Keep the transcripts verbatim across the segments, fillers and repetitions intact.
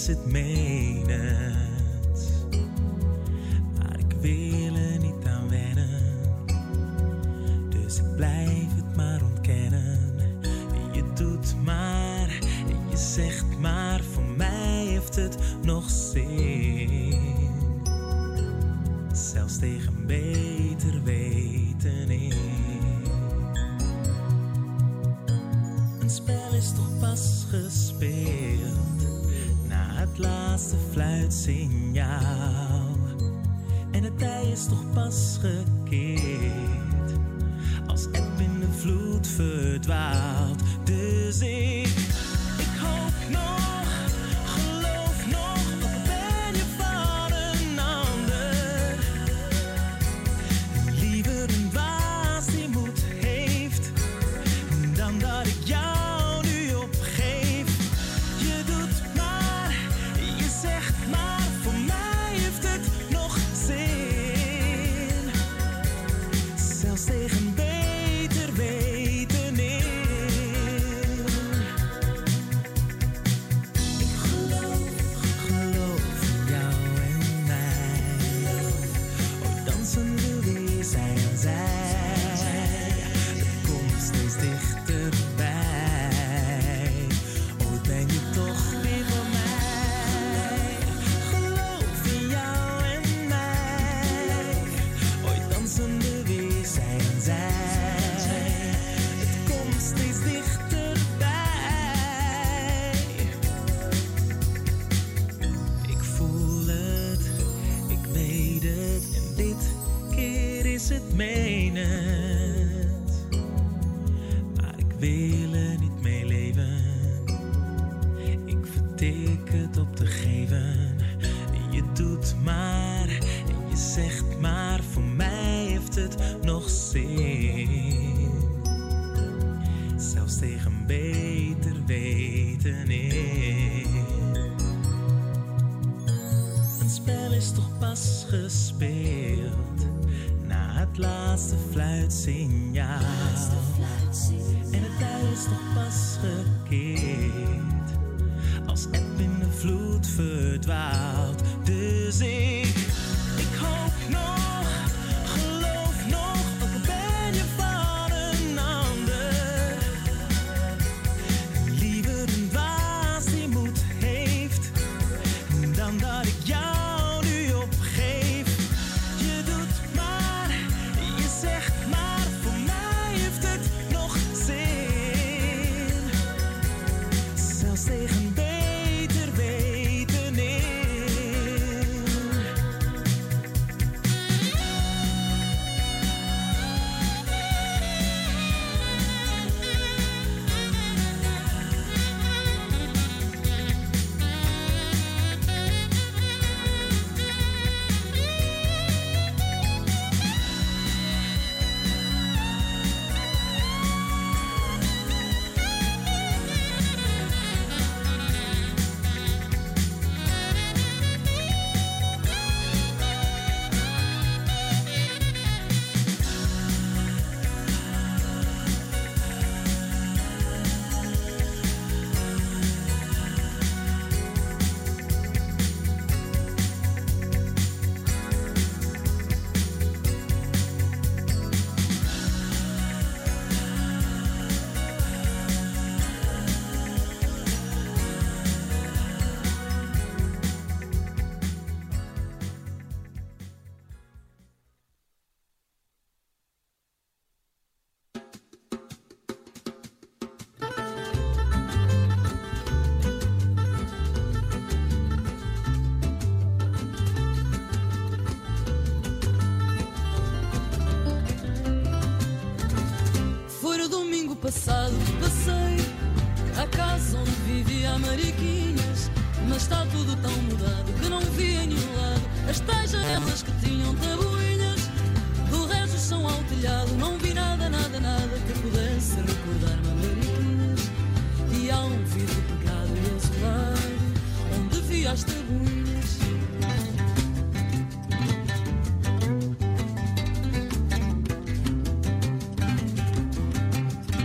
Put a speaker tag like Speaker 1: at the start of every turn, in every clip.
Speaker 1: is het menens. Maar ik wil er niet aan wennen. Dus ik blijf het maar ontkennen. En je doet maar en je zegt maar, voor mij heeft het nog zin. Zelfs tegen beter weten in. Een spel is toch pas gespeeld na het laatste fluitsignaal. En het tij is toch pas gekeerd als eb in de vloed verdwaalt. Dus ik, ik hoop nog, geloof nog, ook ben je van een ander. Liever een dwaas die moed heeft, dan dat ik jou nu opgeef. Je doet maar, je zegt maar, voor mij heeft het nog zin. Zelfs tegen beter weten in. Ik geloof, geloof in jou en mij. Ooit dansen we weer zij aan zij. De komst steeds dichterbij. Ooit ben je toch weer van mij. Geloof in jou en mij. Ooit dansen we weer zij aan zij. Het komt steeds dichterbij. Ik voel het, ik weet het, en dit keer is het menens. Maar ik wil er niet mee leven. Ik vertik het op te geven. Je doet maar en je zegt maar, voor mij heeft het nog zin. Zelfs tegen beter weten in. Een spel is toch pas gespeeld na het laatste fluitsignaal. En het tij is toch pas gekeerd als eb in de vloed verdwaalt. Dus ik, ik hoop nog, geloof nog, ook ben je van een ander. Liever een dwaas die moed heeft, dan dat ik jou nu opgeef. Je doet maar, je zegt maar, voor mij heeft het nog zin. Zelfs tegen beter weten in.
Speaker 2: Foi no domingo passado que passei à casa onde vivia a Mariquinhas, mas está tudo tão mudado que não vi em nenhum lado as tais janelas que tinham tabuinhas. Do resto são ao telhado, não vi nada, nada, nada que pudesse recordar-me a Mariquinhas. E há um vidro pegado e azulado onde vi as tabuinhas.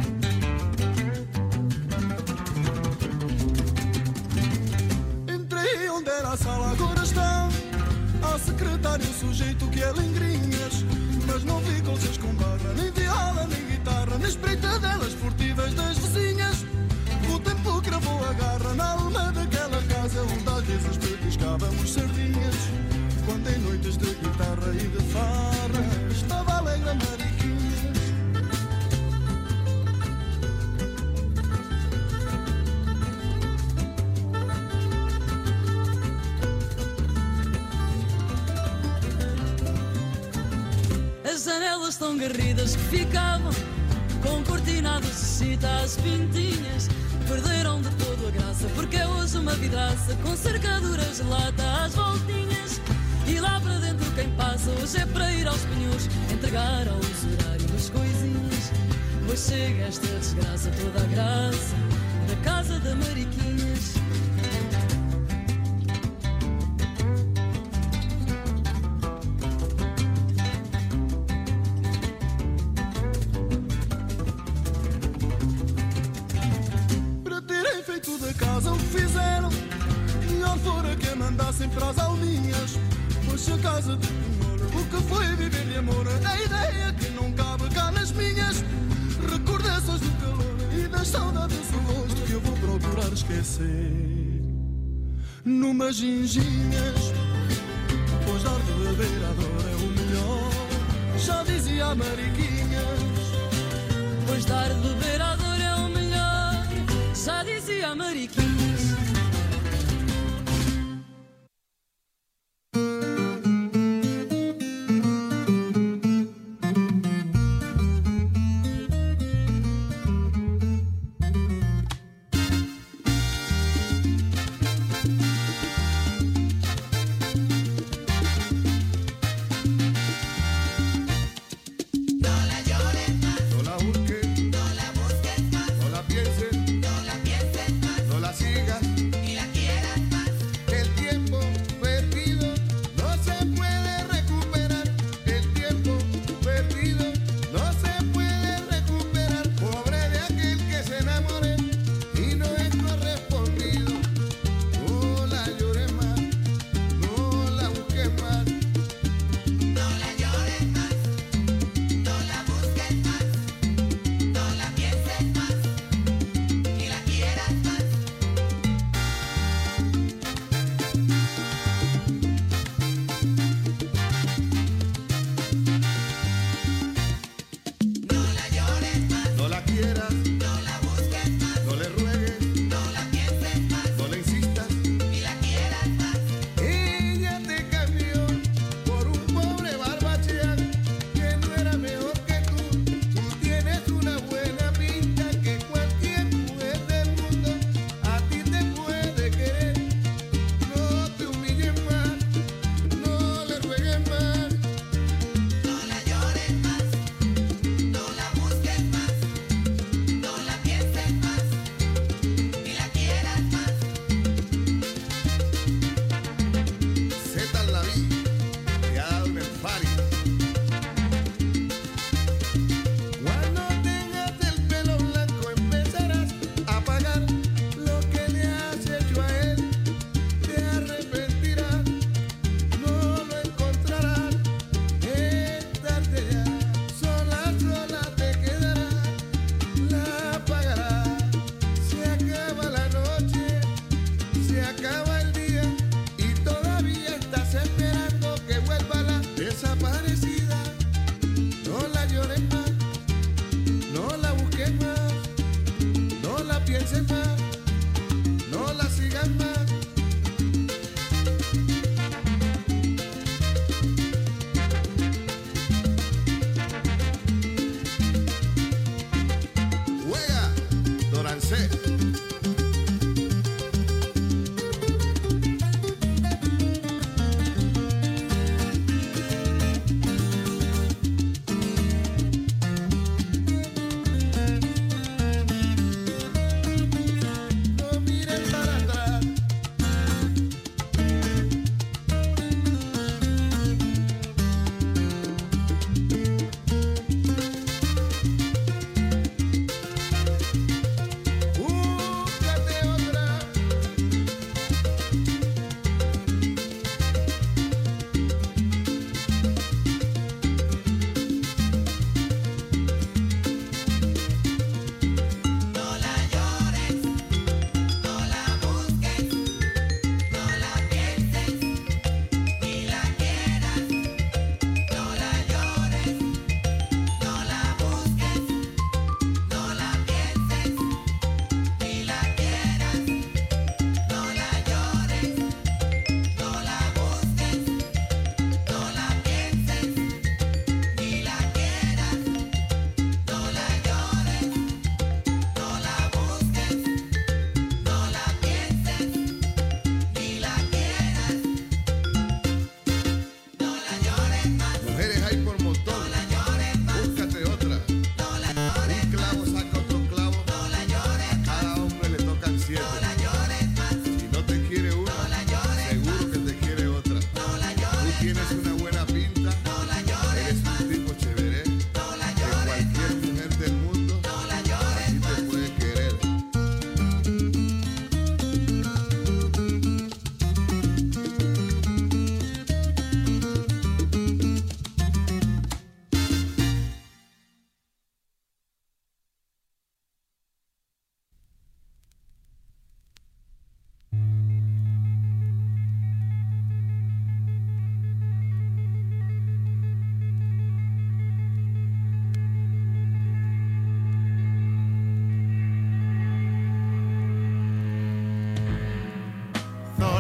Speaker 3: Entrei
Speaker 2: daquelas tão garridas que ficavam com cortinadas de chita às pintinhas. Perderam de todo a graça, porque é hoje uma vidraça com cercaduras de lata às voltinhas. E lá para dentro quem passa hoje é para ir aos penhores, entregar ao usurário as coisinhas. Pois chega esta desgraça, toda a graça da casa da Mariquinhas.
Speaker 3: Para terem feito da casa o que fizeram, melhor fora que a mandassem para as alminhas. Pois a casa de penhor, o que foi viver de amor, a ideia que não cabe cá nas minhas recordações do calor e das saudades do rosto que eu vou procurar esquecer numas ginginhas. Pois dar de beber à dor é o melhor, já dizia a Mariquinhas.
Speaker 2: Pois dar de beber à dor é o melhor, já dizia a Mariquinhas.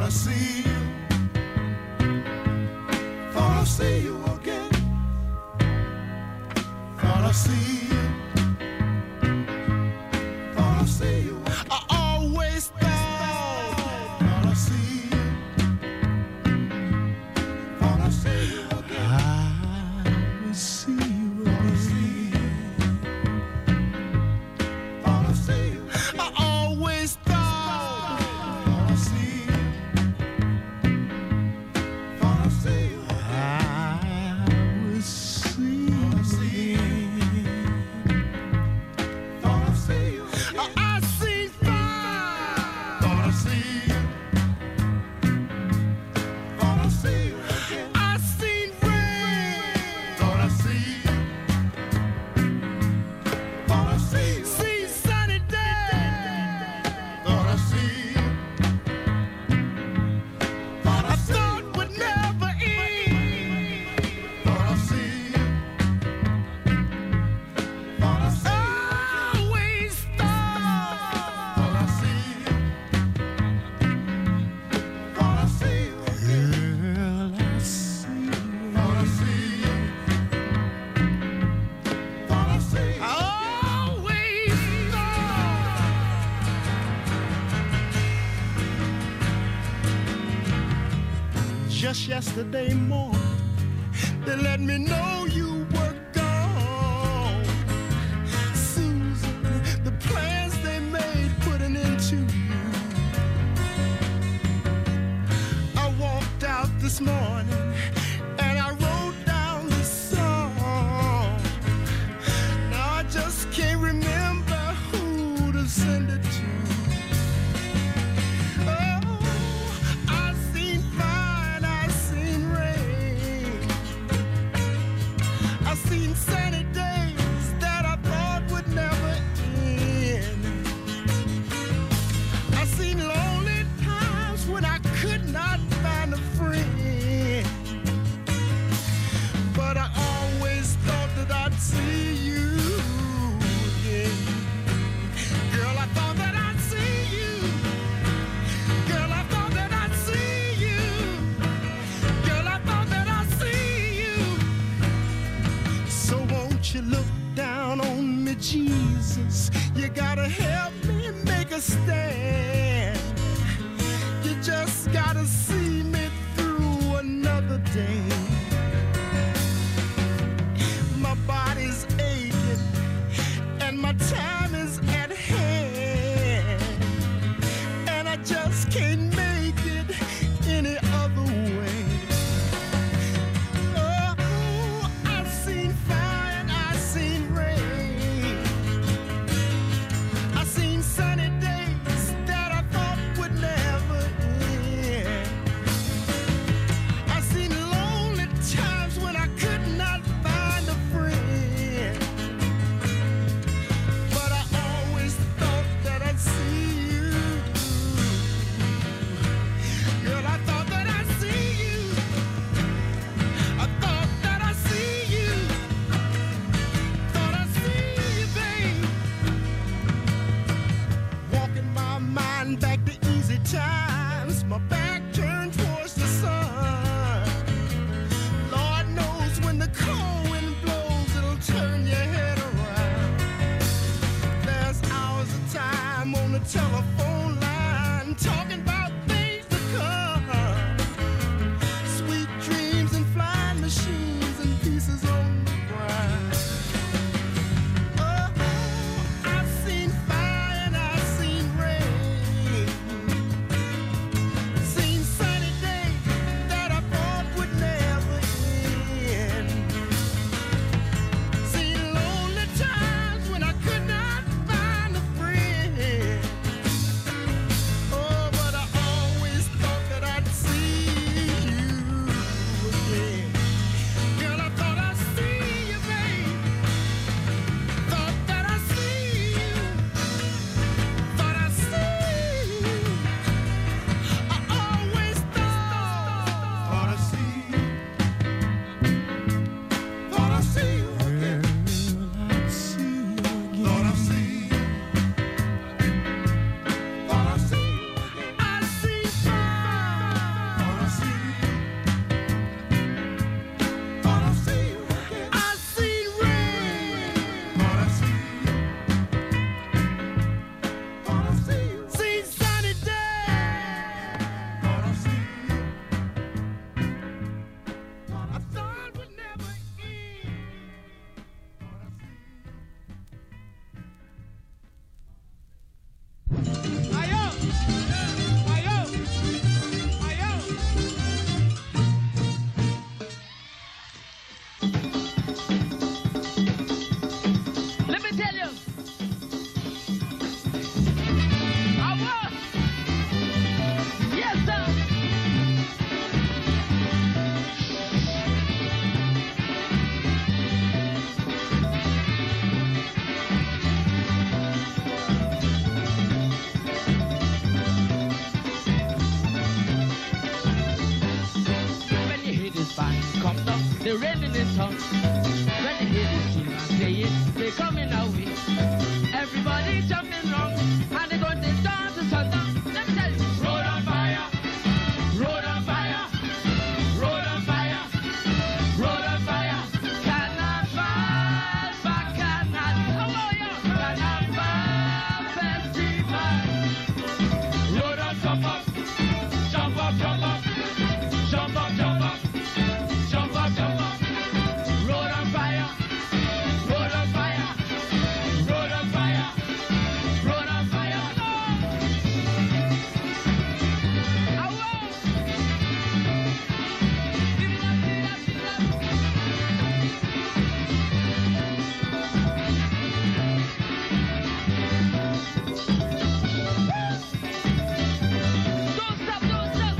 Speaker 3: I see you. Thought I'd see you again. Thought I'd see you. Thought I'd see you. I always thought. Thought I'd see you. Thought I'd see you again. I would see you again. Thought I'd see you again. I always thought. Thought I'd see you. Thought I'd see you again. I would see you again. Thought I'd see you again. I see fire. Thought I'd see you. Thought I'd see you again. I seen rain. Thought I'd see you. Thought I'd see you. See sunny day. Thought I'd see you. Thought I thought would never end. Thought I'd see you. Thought I'd see you. Always thought. Thought I'd see you. Thought I'd see you again. Girl, I see you. Thought I'd see you. Thought I'd see you. I always thought. Just yesterday morning, they let me know you were gone. Susan, the plans they made put an end to you. I walked out this morning and I wrote down this song. Now I just can't remember who to send it to. Oh, I seen fire, I seen rain. I seen sunny days that I thought would never end. I seen lonely times when I could not find a friend. But I always thought that I'd see you again. Girl, I thought that I'd see you. Girl, I thought that I'd see you. Girl, I thought that I'd see you. So won't you look down on me, Jesus? You gotta help me make a stand. You just gotta see me through another day. My body's aching and my time is at hand, and I just can't make it any other way. Oh, I've seen fire and I've seen rain. I've seen sunny days that I thought would never end. I've seen lonely times when I could not find a friend. But I always thought that I'd see you. Girl, I thought that I'd see you. I thought that I'd see you. Thought I'd see you, babe. Walking my mind back to easy times, my back turned towards the sun. Lord knows when the cold wind blows, it'll turn your head around. There's hours of time on the telephone line talking about things to come. Sweet dreams and flying machines and pieces on the ground. Oh, I've seen fire and I've seen rain. Seen sunny days that I thought would never end. Seen lonely times when I could not find a friend. Oh, but I
Speaker 4: jumping wrong, and they're going to dance to sundown. Let me tell you, road on fire, road on fire, road on fire, road on fire. Carnival, bacchanal, oh yeah, Carnival festival. Road on, jump up, jump up, jump up, jump up, jump up, jump up, jump up. Road on fire, road on fire, road on fire, road on fire. Oh, whoa. Give it up, give it up, give it up. Don't stop, don't stop.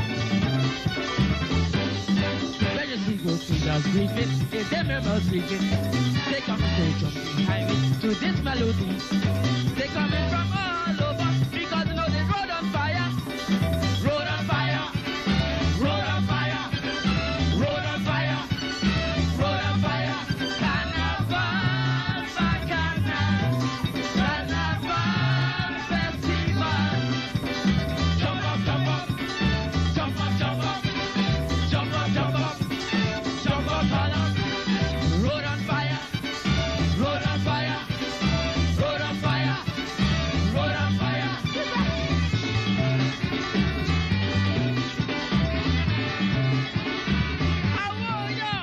Speaker 4: When you see those fingers creeping, they them members sleeping. They come and they jump behind me to this melody. They coming from all over because you know they road on fire, road on fire, road on fire, road on fire, road on fire. Carnival, bacchanal, Carnival festival. Jump up, jump up, jump up, jump up, jump up, jump up, jump up, all up. Road on fire, road on fire, road on fire, road on fire. Oh, yeah.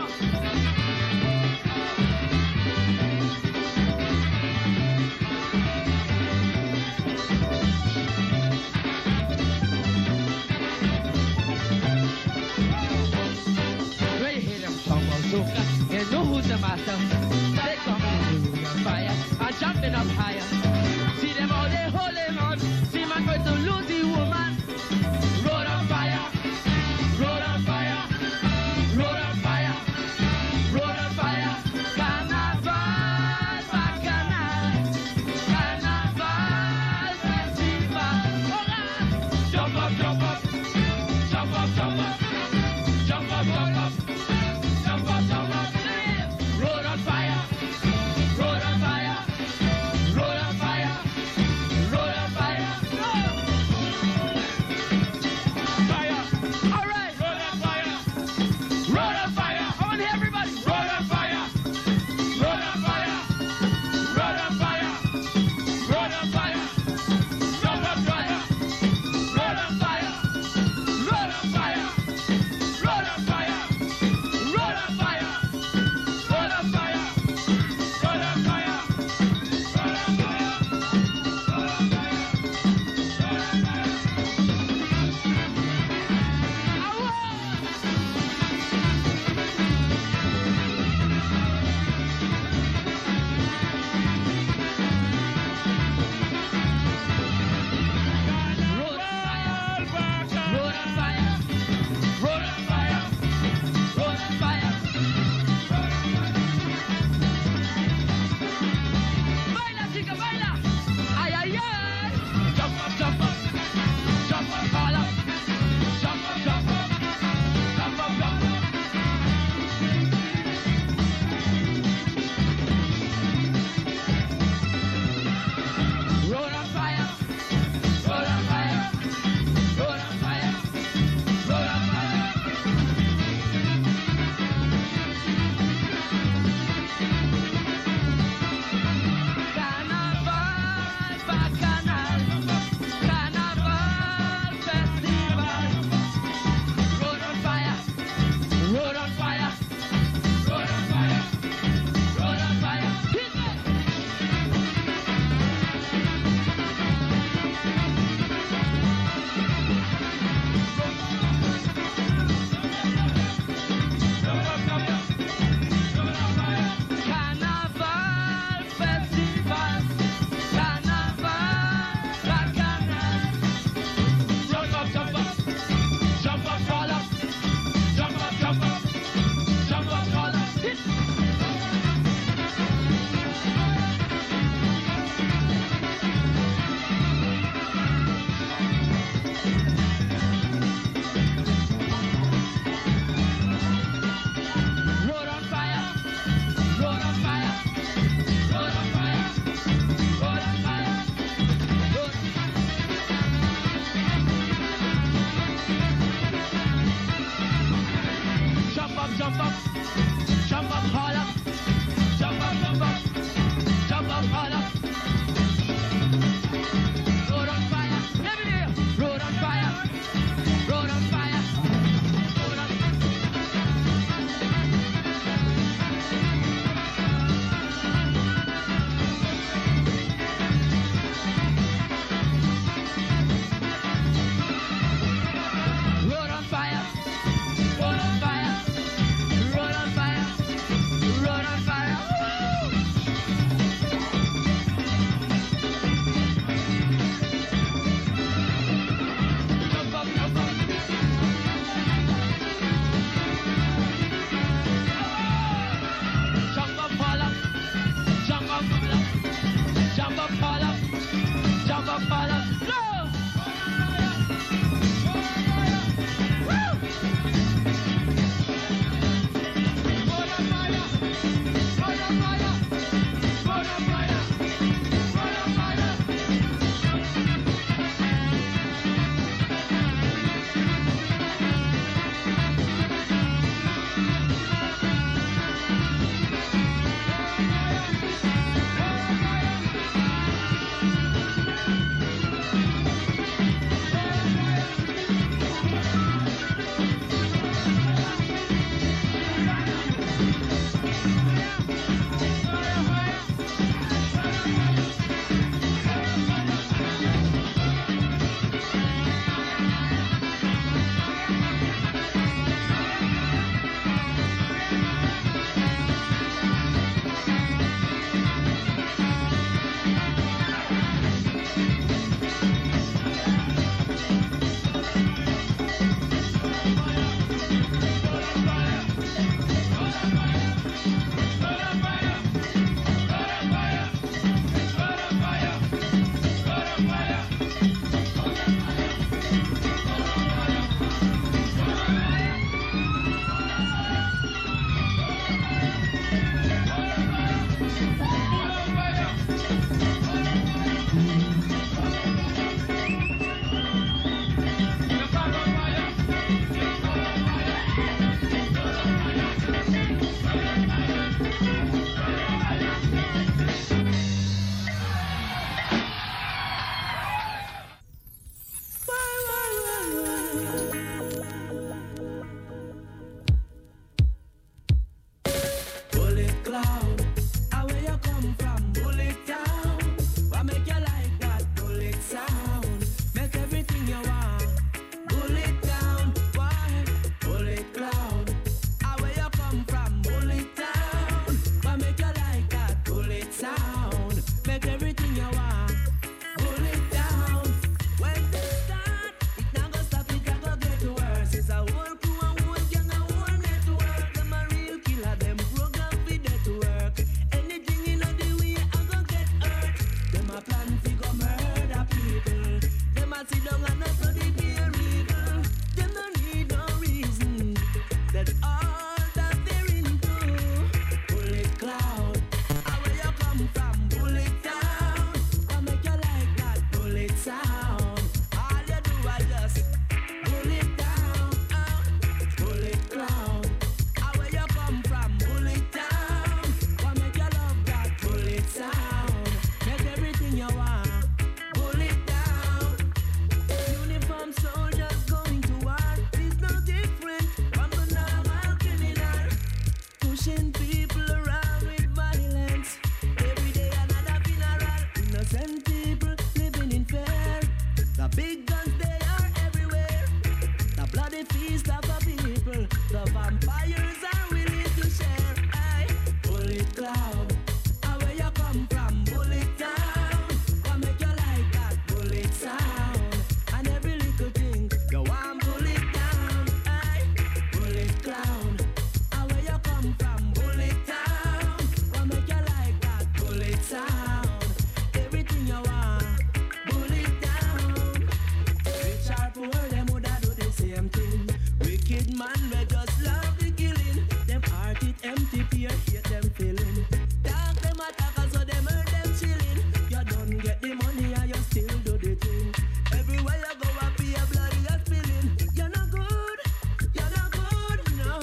Speaker 4: When you hear them talk about soca, you know who's the master. They come to the road on fire and jumping up higher. See them all they holding on. See man going to lose the woman. Road on fire, road on fire, road on fire, road on fire. Carnival, bacchanal, Carnival festival. Alright. Jump up, jump up, jump up, jump up, jump up, jump up, jump up, jump up. Road on fire, road on fire, road on fire.
Speaker 5: plan to go murder people. Them a sit down and not study their evil. Them no need no reason. That's all that they're into. Bullet cloud, how where you come from? Bullet town, what make you like that? Bullet sound. All you do is just bullet down. Uh, bullet cloud, how where you come from? Bullet town, what make you love that? Bullet sound. Make everything you want. Bullet down. Uniform soldiers going to war is no different from the normal criminal. Pushing people around with violence. Every day another funeral. Innocent people living in fear. The big guns, they are everywhere. The bloody feast of the people. The vampires are willing to share. Aye. Bullet cloud, how where you come from? Bullet town, what make you like that? Bullet sound, and every little thing you want bullet down. Aye. Bullet cloud, how where you come from? Bullet town, what make you like that? Bullet sound, everything you want bullet down. Rich or poor, them woulda do the same thing. Wicked man, we just love the killing. Them heart it empty, fear hate them feeling. Dark them attackers, so them hurt them chilling. You don't get the money and you still do the thing. Everywhere you go, I be a blood you're spilling. You're not good, you're not good, no.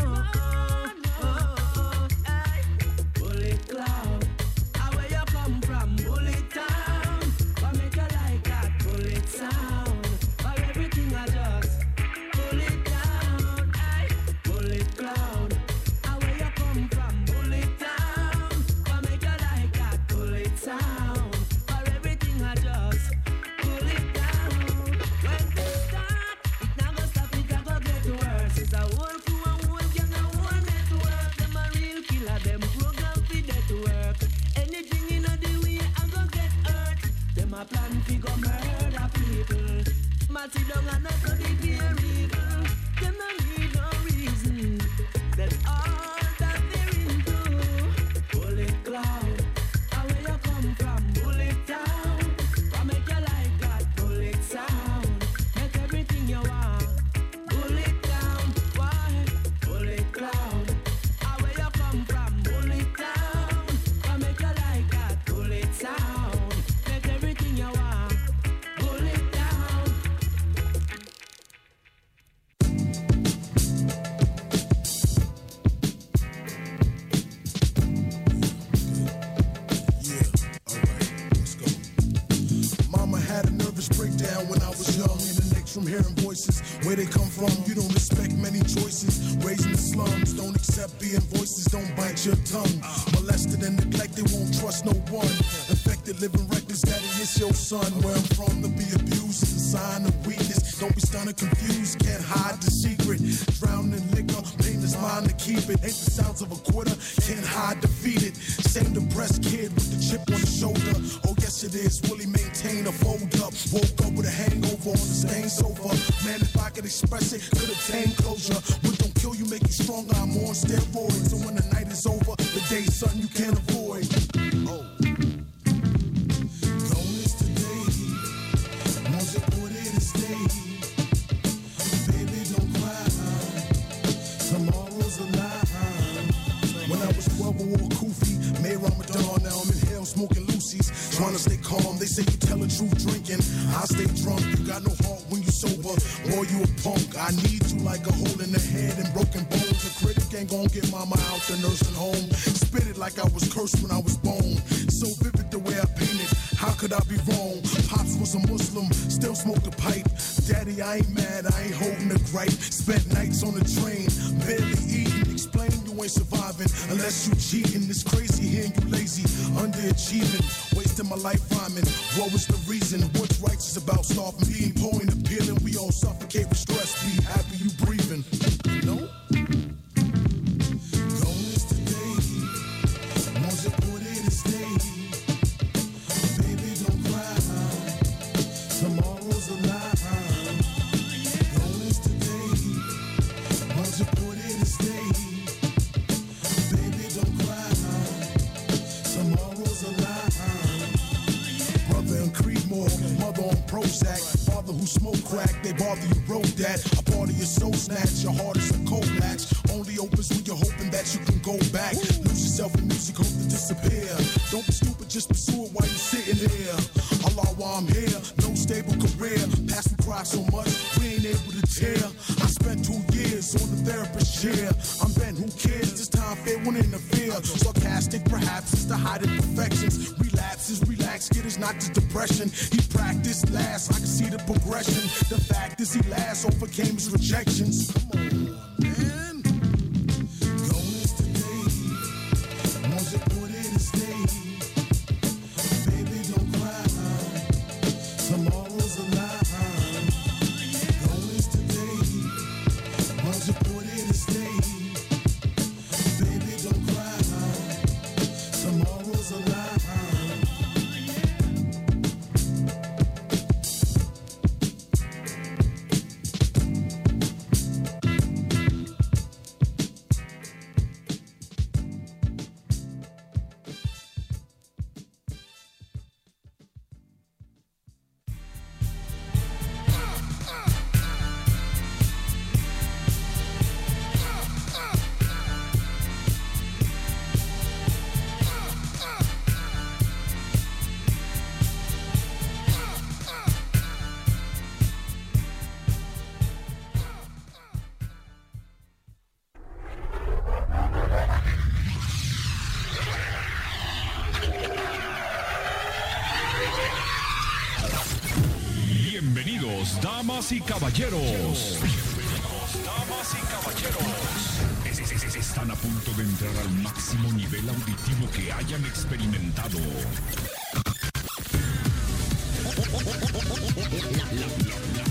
Speaker 5: Oh, aye. Bullet cloud, how where you come from? Bullet town, what make you like that? Bullet sound, for everything I just bullet down. Aye. Bullet cloud, how where you come from? Bullet town, what make you like that? Bullet sound, for everything I just bullet down. When they start, it not gonna stop, it not gonna get worse. It's a whole crew and whole gang and whole network. Them a real killer, them program fi death work. Anything in the way I go get hurt. Them a plan fi go murder people. Ma sit down and not study their evil. Them no need no reason. That's all that they're into. Bullet cloud, how where you come from? Bullet town, what make you like that? Bullet sound, make everything you want. Bullet down, why? Bullet cloud, how where you come from? Bullet town, what make you like that? Bullet sound, make everything you want. Bullet down.
Speaker 3: Mama had a nervous breakdown when I was young. In the next room hearing voices. Where they come from, you don't respect many choices. Raised in the slums, don't accept being voices. Don't bite your tongue. Molested and neglected, won't trust no one. Infected, living reckless, daddy, it's your son. Where I'm from, to be abused is a sign of weakness. Don't be stunned or confused, can't hide the secret. Drowning in liquor, pain is mine to keep it. Ain't the sounds of a quarter, can't hide defeated. Same depressed kid with the chip on the shoulder. Oh yes it is, will he maintain a fold up? Woke up with a hangover on the stained sofa. Man, if I could express it, could attain closure. What don't kill you, make you stronger, I'm on steroids. So when the night is over, the day's something you can't avoid. Oh. Gone is today, manger por it and stay. Baby, don't cry, tomorrow's a lie. When I was twelve, I wore Kufi, made Ramadan, now I'm in hell smoking Lucy's. Trying to stay calm, they say you tell the truth drinking. I stay drunk, you got no heart when you sober. Boy, you a punk, I need you like a hole in the head and broken bones. A critic ain't gon' get mama out the nursing home. Spit it like I was cursed when I was born. So vivid the way I painted, how could I be wrong? Pops was a Muslim, still smoked a pipe. Daddy, I ain't mad, I ain't holding a gripe. Spent nights on the train, barely eating. Explain you ain't surviving unless you cheating. It's crazy hearing you lazy, underachieving. Wasting my life rhyming, what was the reason? What's righteous about starving, being poor and appealing? We all suffocate with stress, be happy you breathing. No? Gone is today, manger por it and stay. Baby, don't cry, tomorrow's a lie. Gone is today, manger por it and stay. Baby, don't cry, tomorrow's a lie. Brother and
Speaker 6: Prozac. Father who smoke crack, they bother you, road that. A part of your soul snatch, your heart is a cold match. Only opens when you're hoping that you can go back. Lose yourself in music, hope to disappear. Don't be stupid, just pursue it while you're sitting here. Allah, while I'm here, no stable career. Past and cry so much, we ain't able to tear. I spent two years on the therapist chair. I'm Ben, who cares? This time fair won't interfere. Sarcastic, perhaps, it's the height of perfections. Relapses, relax, get his not just depression. He practiced last, I can see the progression. The fact is he last overcame his rejections. Come on, man. Gone is today. Once you put it in state. Baby, don't cry. Tomorrow's a lie. Gone is today. Once you put it in state. Baby, don't cry. Tomorrow's a lie.
Speaker 7: Damas y caballeros, damas y caballeros, es- es- es- están a punto de entrar al máximo nivel auditivo que hayan experimentado. La, la, la, la.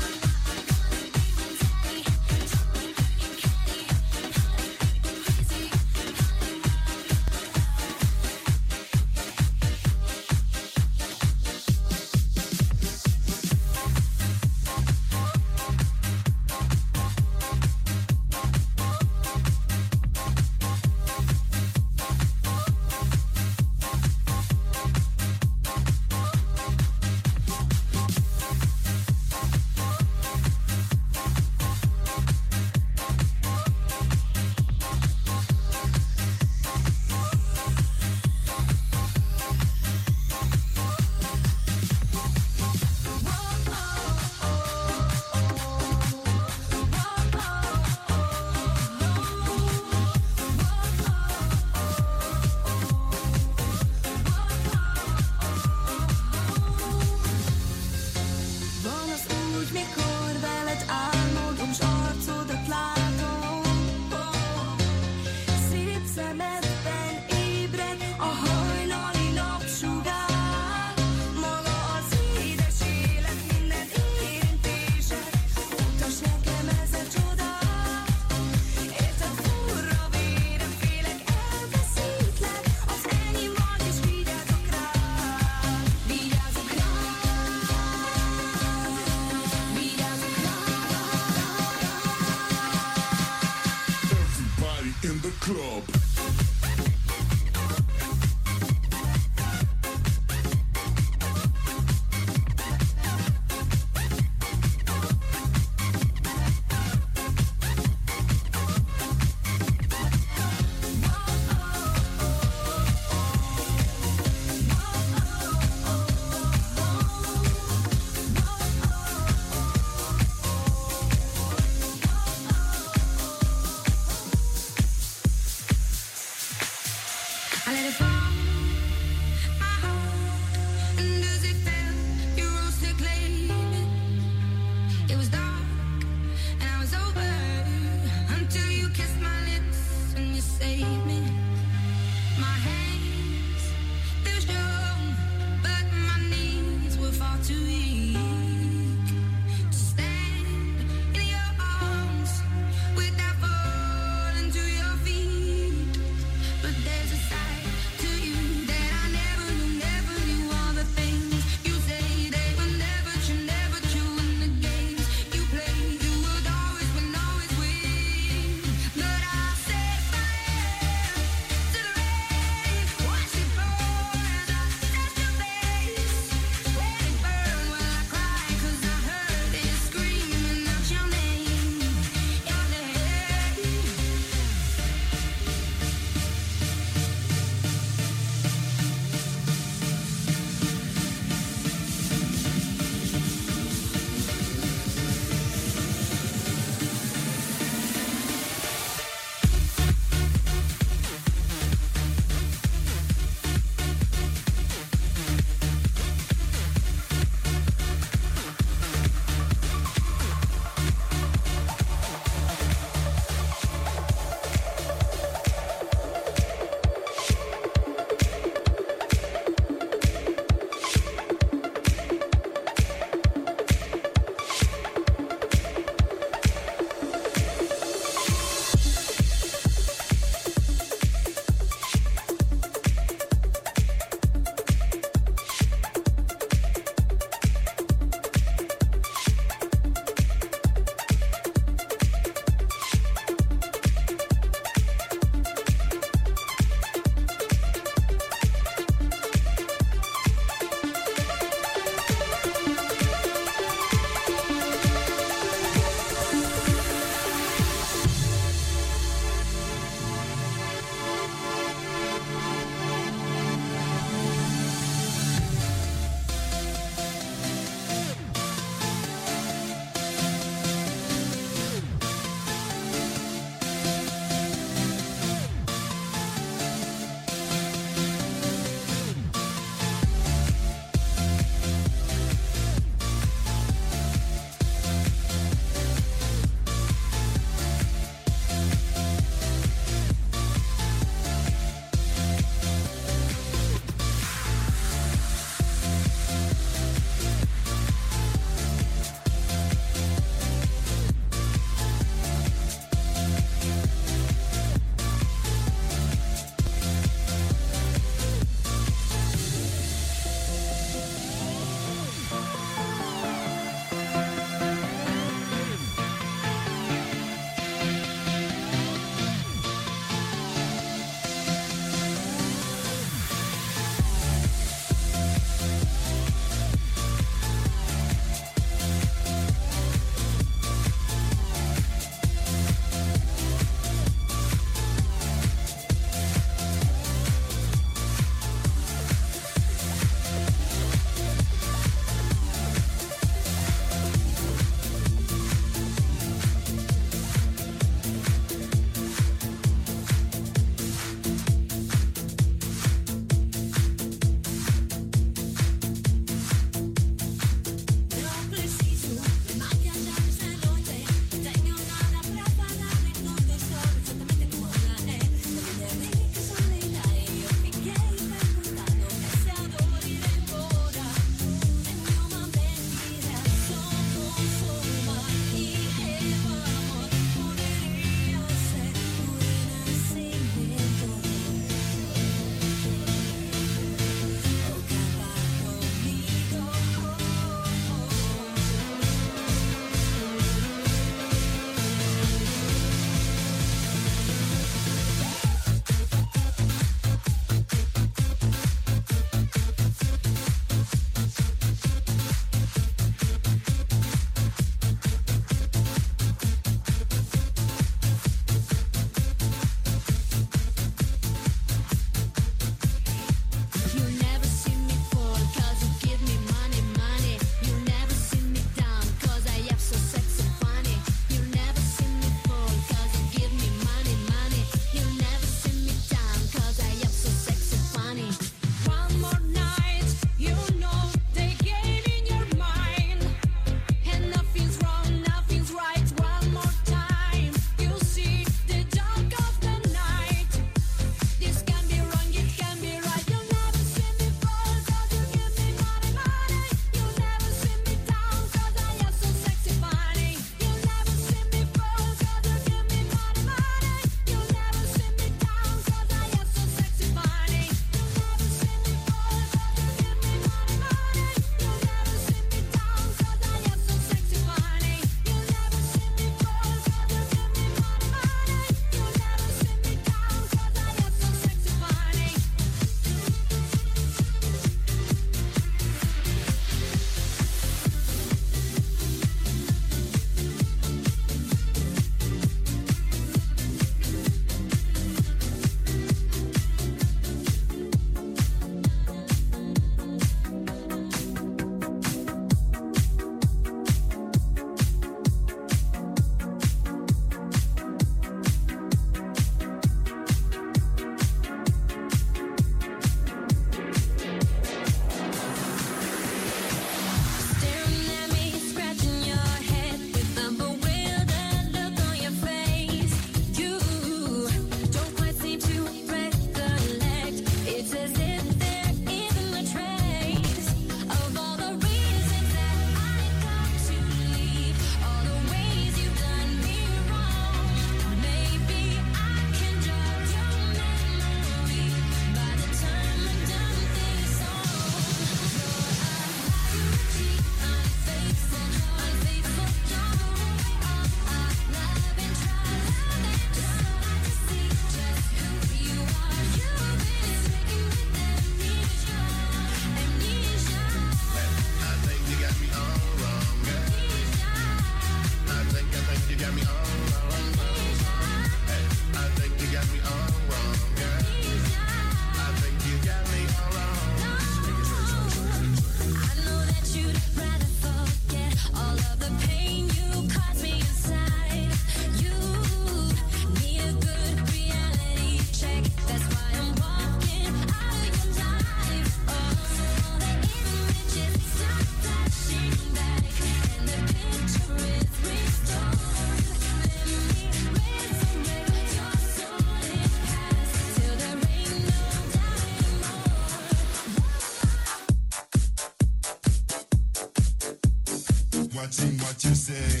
Speaker 8: what you say.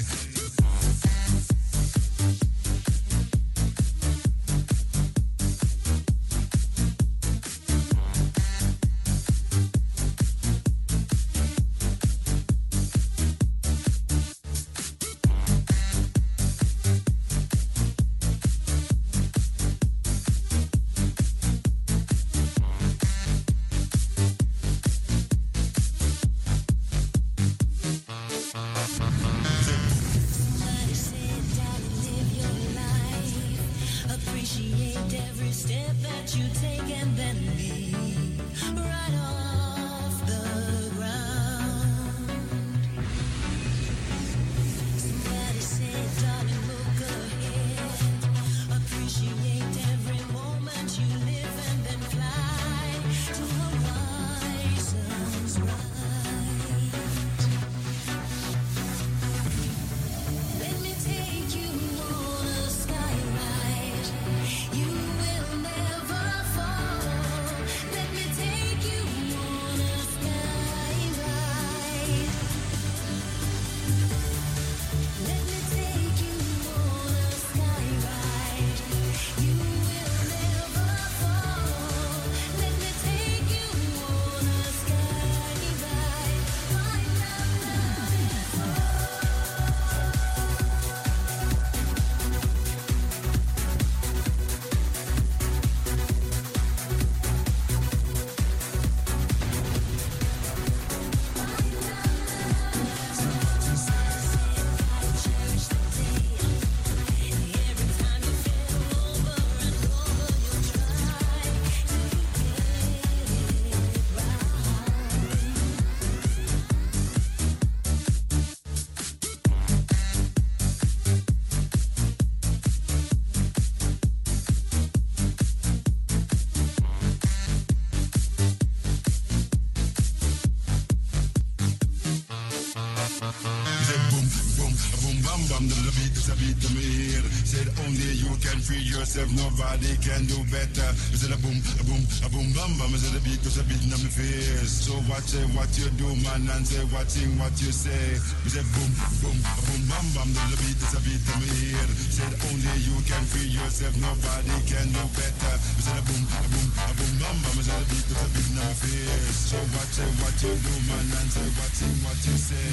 Speaker 9: Yourself, nobody can do better. Is it a boom, a boom, a boom, bam, bam? Is it a beat, cause a beat in my face? So watch it, what you do, man, and say what thing, what you say. Is it boom, boom, a boom, bam, bam? The beat is a beat in my ear. Said only you can free yourself, nobody can do better. Is it a boom, a boom, a boom, bam, bam? Is it a beat, cause a beat in my face? So watch it, what you do, man, and say what thing, what you say.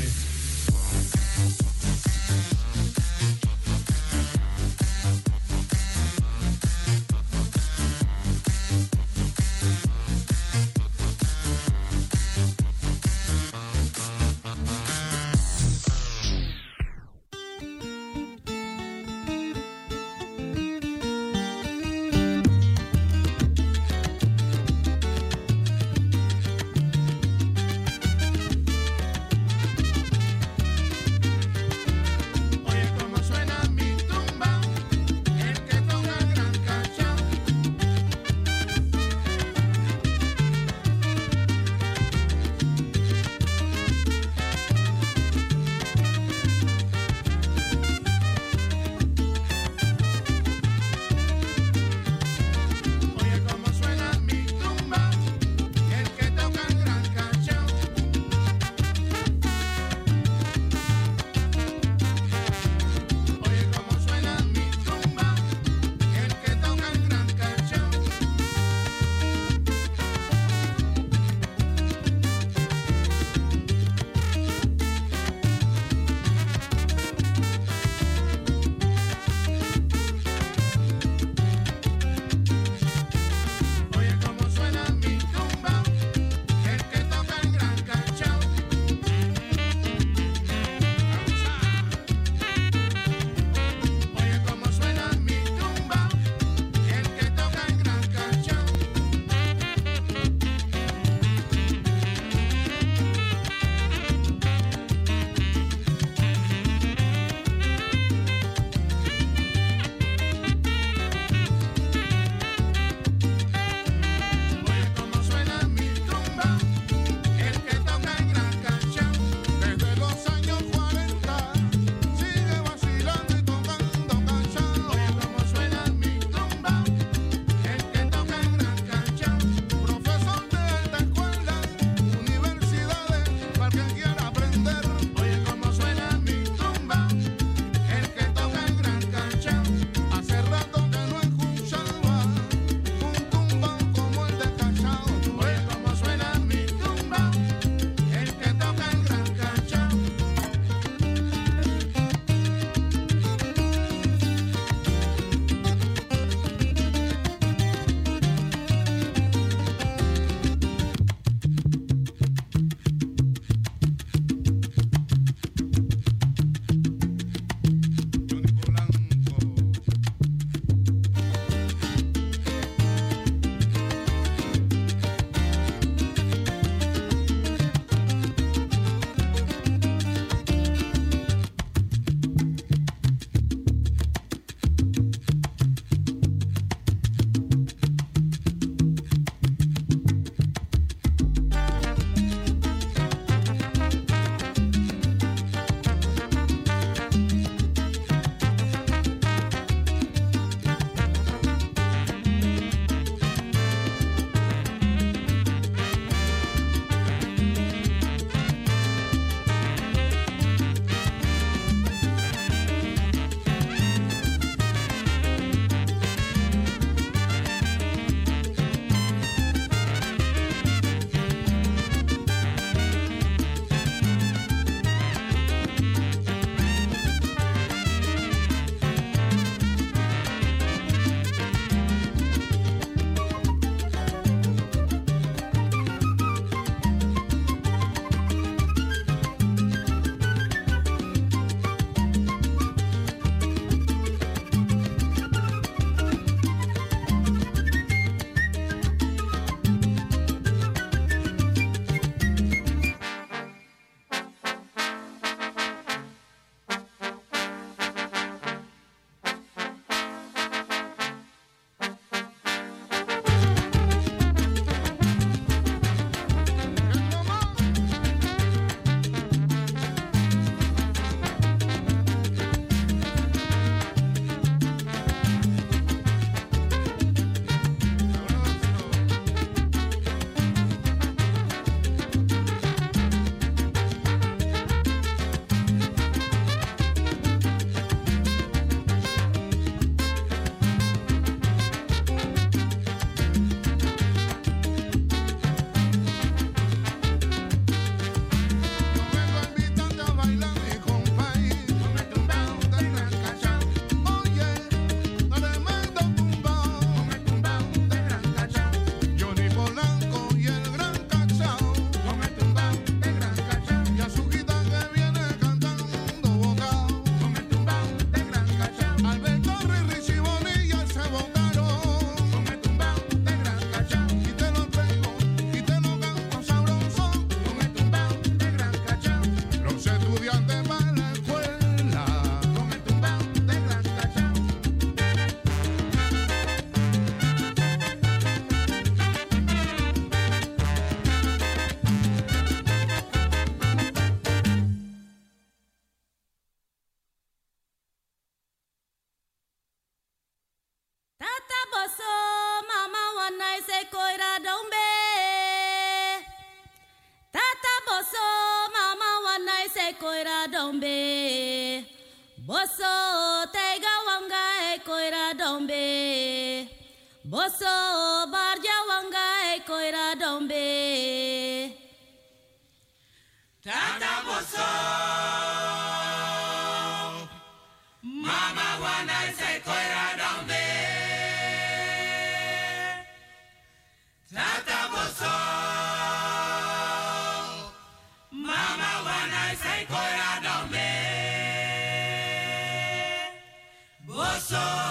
Speaker 2: Boso teiga wanga e koira dombe. Boso barja wanga e koira dombe.
Speaker 8: Tata boso, mama wana say koira dombe. Tata boso, mama wana say koira dombe. Boso.